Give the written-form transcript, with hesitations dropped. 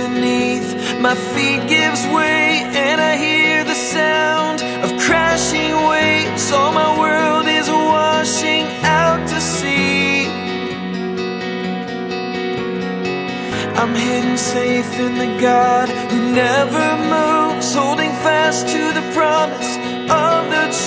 beneath my feet gives way, and I hear the sound of crashing waves. All my world is washing out to sea. I'm hidden safe in the God who never moves, holding fast to the promise of the